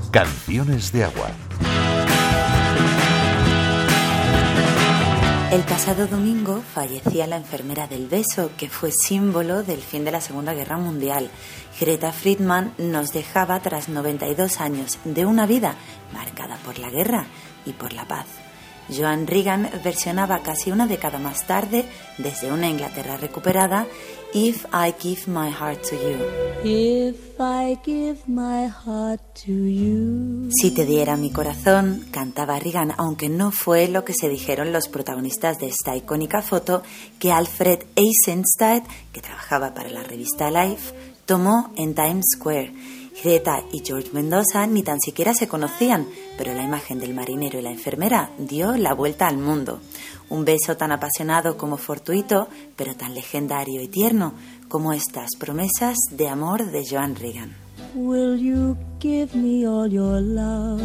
Canciones de Agua. El pasado domingo fallecía la enfermera del beso, que fue símbolo del fin de la Segunda Guerra Mundial. Greta Friedman nos dejaba tras 92 años de una vida marcada por la guerra y por la paz. Joan Regan versionaba casi una década más tarde, desde una Inglaterra recuperada, If I Give My Heart to You. If I give my heart to you. Si te diera mi corazón, cantaba Regan, aunque no fue lo que se dijeron los protagonistas de esta icónica foto que Alfred Eisenstadt, que trabajaba para la revista Life, tomó en Times Square. Greta y George Mendoza ni tan siquiera se conocían, pero la imagen del marinero y la enfermera dio la vuelta al mundo. Un beso tan apasionado como fortuito, pero tan legendario y tierno como estas promesas de amor de Joan Regan. Will you give me all your love?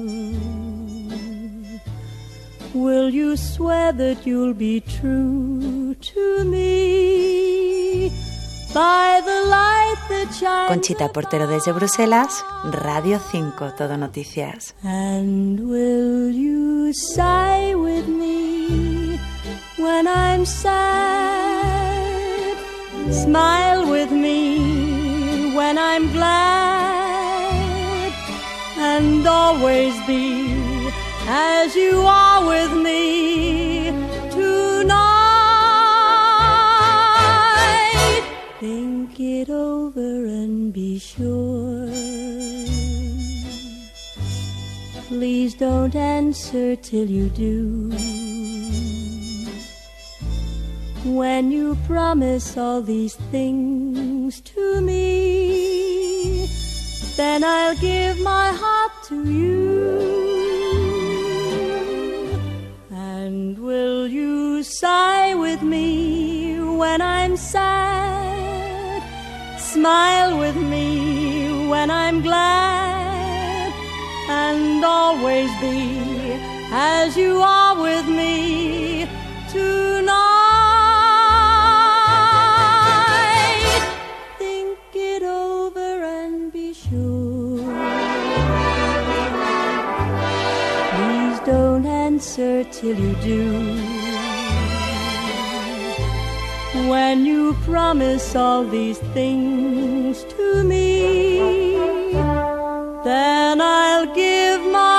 Will you swear that you'll be true to me? By the light that shines. Conchita Portero desde Bruselas, Radio 5, Todo Noticias. And will you sigh with me when I'm sad? Smile with me when I'm glad. And always be as you are with me tonight. Think it over and be sure. Please don't answer till you do. When you promise all these things to me, then I'll give my heart to you. And will you sigh with me when I'm sad? Smile with me when I'm glad, and always be as you are with me tonight. Think it over and be sure. Please don't answer till you do. When you promise all these things to me, then I'll give my